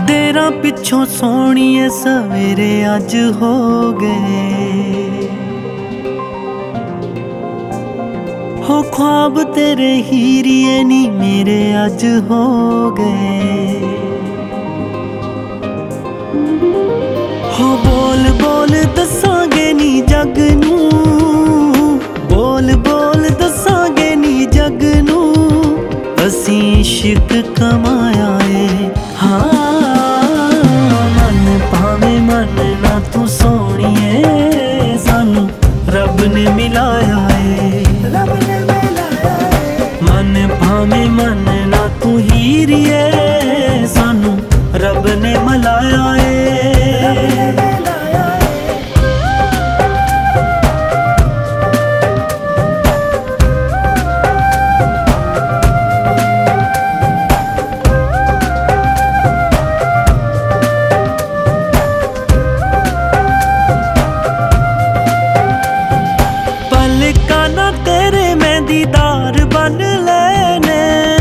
देरा पिछों सोहणीए सवेरे अज हो गए, हो ख्वाब तेरे हीरिए नी मेरे अज हो गए। हो बोल बोल दसांगे नी जग नू, बोल बोल दसांगे नी जग नू, असीं इश्क कमाया है। हाँ मन भावें मन ना तू सोहणीए, सानू रब ने मिलाया है। मन भावें मन ना तू हीरिए, सानू रब ने मिलाया है। तेरे मैं दीदार बन लेने,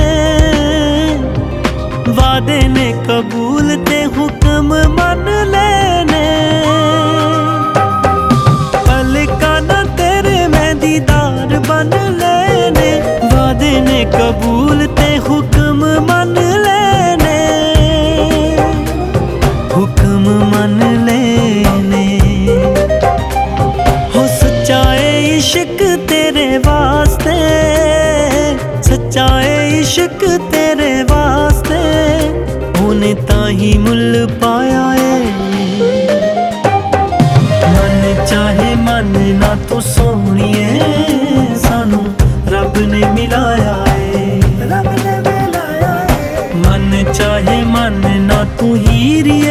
वादे ने कबूल ते हुक्म मन लेने। पलका ना तेरे मैं दीदार बन लेने, वादे ने कबूल ते हुक्म मन लेने, हुक्म मन लेने। हो सच्चाए इश्क तेरे वास्ते, सच्चाए इश्क तेरे वास्ते, होने ताही मुल पाया है। मन चाहे मन ना तू सोहणीए, सानू रब ने मिलाया है। मन चाहे मन ना तू हीरी,